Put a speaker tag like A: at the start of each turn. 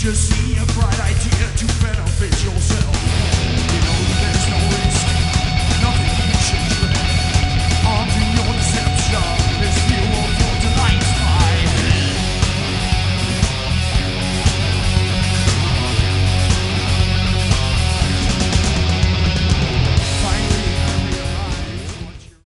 A: just see a bright idea to benefit yourself.